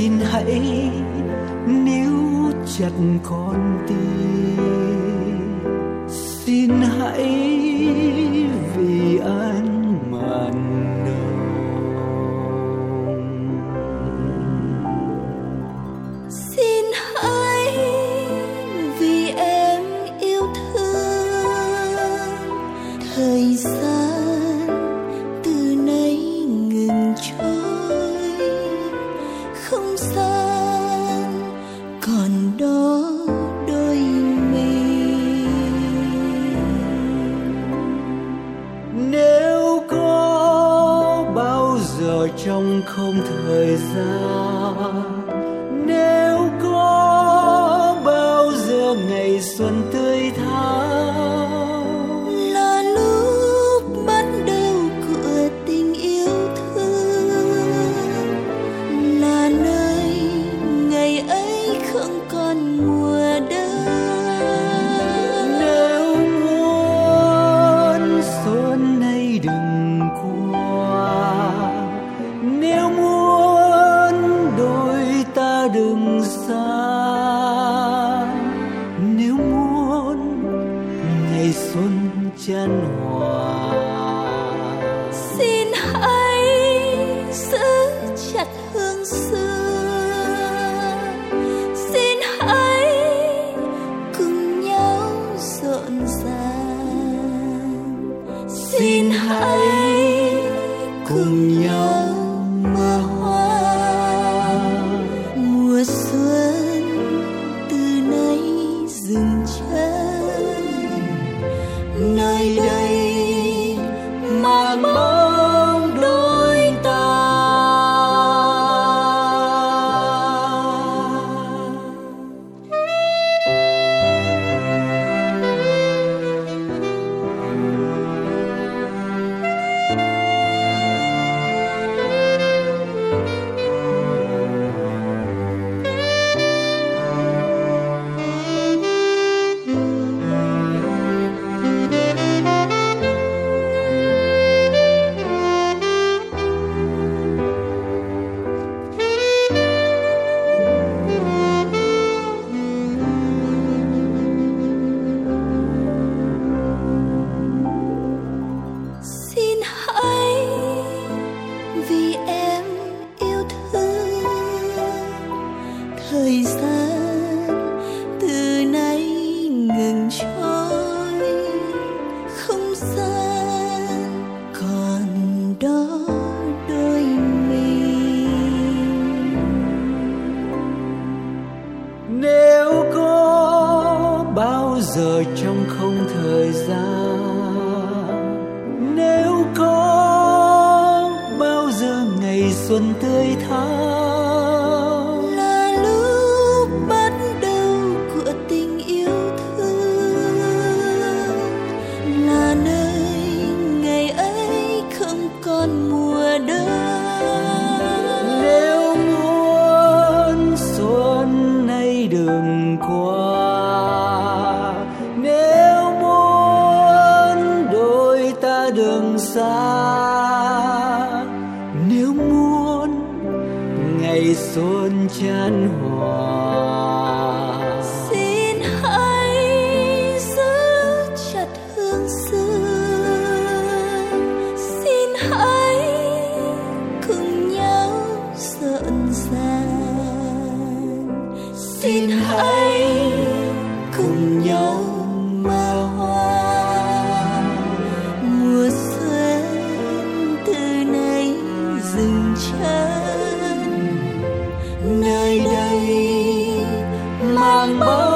xin hãy níu chặt con tim, xin hãy vì anh màn nồng. Xin hãy vì em yêu thương, thời gian từ nay ngừng trôi, không gian còn đó đôi mình. Nếu có bao giờ trong không thời gian, nếu có bao giờ ngày xuân tươi thắm, là lúc bắt đầu của tình yêu thương, là nơi ngày ấy không còn mùa đông. nếu muốn xuân nay đừng qua, nếu muốn đôi ta đừng xa, nếu muốn ngày xuân chan hòa, Xin hãy giữ chặt hương xưa, xin hãy cùng nhau rộn ràng, xin hãy cùng nhau mơ hoa. Mùa xuân từ nay dừng chân, nơi đây mang bóng đôi ta. Xin hãy vì em yêu thương, thời gian từ nay ngừng trôi, không gian còn đó đôi mình. nếu có bao giờ trong không thời gian, nếu có bao giờ ngày xuân tươi thắm, Là lúc bắt đầu của tình yêu thương, là nơi ngày ấy không còn mùa đông. nếu muốn xuân nay đừng qua, nếu muốn đôi ta đừng xa, nếu muốn ngày xuân chan hòa, Xin hãy giữ chặt hương xưa, xin hãy cùng nhau rộn ràng, xin hãy cùng nhau mơ hoa. Mùa xuân từ nay dừng chân, nơi đây mang bóng